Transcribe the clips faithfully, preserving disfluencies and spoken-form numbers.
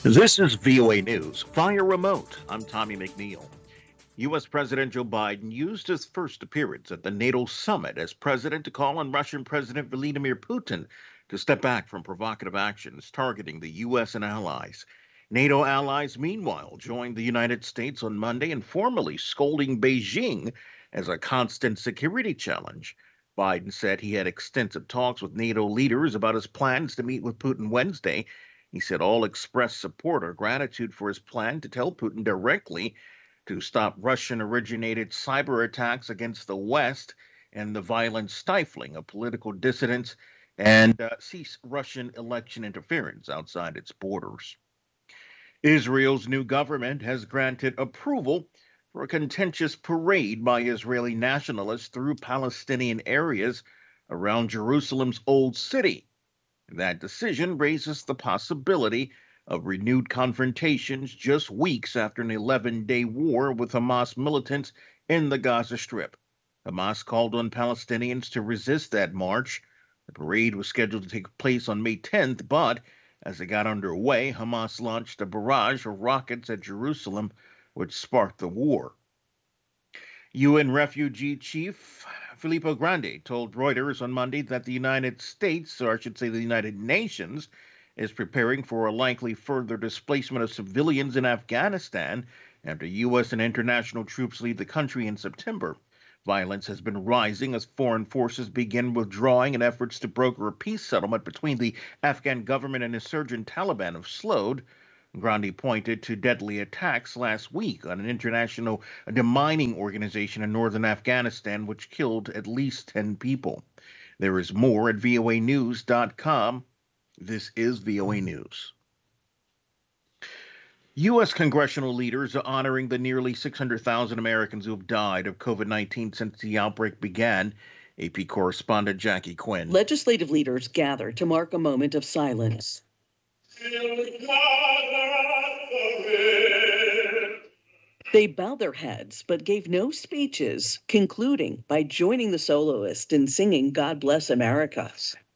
This is V O A News via remote. I'm Tommy McNeil. U S. President Joe Biden used his first appearance at the NATO summit as president to call on Russian President Vladimir Putin to step back from provocative actions targeting the U S and allies. NATO allies, meanwhile, joined the United States on Monday in formally scolding Beijing as a constant security challenge. Biden said he had extensive talks with NATO leaders about his plans to meet with Putin Wednesday. He said all expressed support or gratitude for his plan to tell Putin directly to stop Russian-originated cyber attacks against the West and the violent stifling of political dissidents and uh, cease Russian election interference outside its borders. Israel's new government has granted approval for a contentious parade by Israeli nationalists through Palestinian areas around Jerusalem's Old City. That decision raises the possibility of renewed confrontations just weeks after an eleven-day war with Hamas militants in the Gaza Strip. Hamas called on Palestinians to resist that march. The parade was scheduled to take place on May tenth, but as it got underway, Hamas launched a barrage of rockets at Jerusalem, which sparked the war. U N refugee chief Filippo Grandi told Reuters on Monday that the United States, or I should say the United Nations, is preparing for a likely further displacement of civilians in Afghanistan after U S and international troops leave the country in September. Violence has been rising as foreign forces begin withdrawing and efforts to broker a peace settlement between the Afghan government and insurgent Taliban have slowed. Grandi pointed to deadly attacks last week on an international demining organization in northern Afghanistan, which killed at least ten people. There is more at V O A news dot com. This is V O A News. U S congressional leaders are honoring the nearly six hundred thousand Americans who have died of COVID nineteen since the outbreak began. A P correspondent Jackie Quinn. Legislative leaders gather to mark a moment of silence. They bowed their heads but gave no speeches, concluding by joining the soloist in singing God Bless America.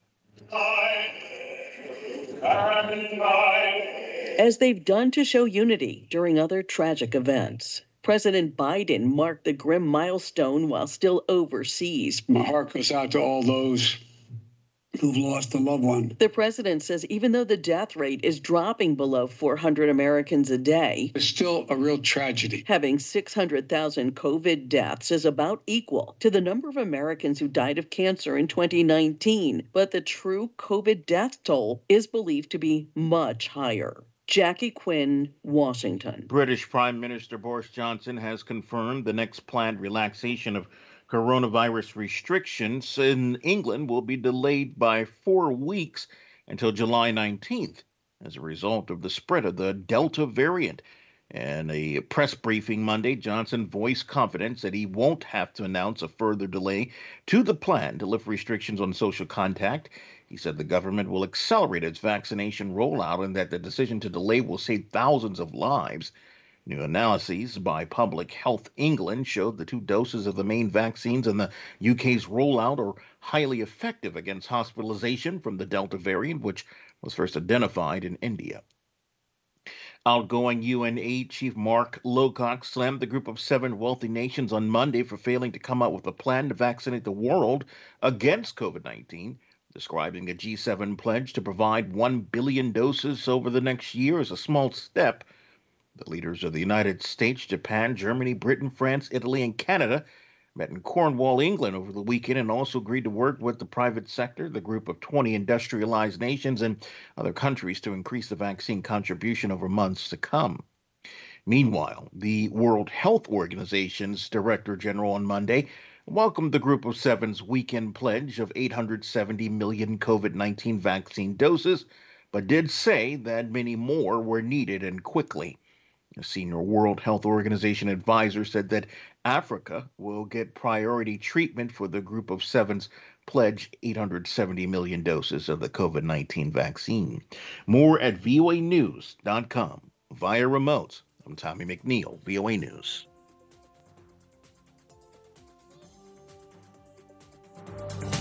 As they've done to show unity during other tragic events. President Biden marked the grim milestone while still overseas. My heart goes out to all those who've lost a loved one. The president says even though the death rate is dropping below four hundred Americans a day, it's still a real tragedy. Having six hundred thousand COVID deaths is about equal to the number of Americans who died of cancer in twenty nineteen. But the true COVID death toll is believed to be much higher. Jackie Quinn, Washington. British Prime Minister Boris Johnson has confirmed the next planned relaxation of coronavirus restrictions in England will be delayed by four weeks until July nineteenth as a result of the spread of the Delta variant. In a press briefing Monday, Johnson voiced confidence that he won't have to announce a further delay to the plan to lift restrictions on social contact. He said the government will accelerate its vaccination rollout and that the decision to delay will save thousands of lives. New analyses by Public Health England showed the two doses of the main vaccines in the U K's rollout are highly effective against hospitalization from the Delta variant, which was first identified in India. Outgoing U N aid chief Mark Lowcock slammed the group of seven wealthy nations on Monday for failing to come up with a plan to vaccinate the world against COVID nineteen, describing the G seven pledge to provide one billion doses over the next year as a small step. The leaders of the United States, Japan, Germany, Britain, France, Italy, and Canada met in Cornwall, England over the weekend and also agreed to work with the private sector, the group of twenty industrialized nations, and other countries to increase the vaccine contribution over months to come. Meanwhile, the World Health Organization's Director General on Monday welcomed the Group of Seven's weekend pledge of eight hundred seventy million COVID nineteen vaccine doses, but did say that many more were needed and quickly. A senior World Health Organization advisor said that Africa will get priority treatment for the Group of Seven's pledge eight hundred seventy million doses of the COVID nineteen vaccine. More at V O A news dot com. Via remote, I'm Tommy McNeil, V O A News.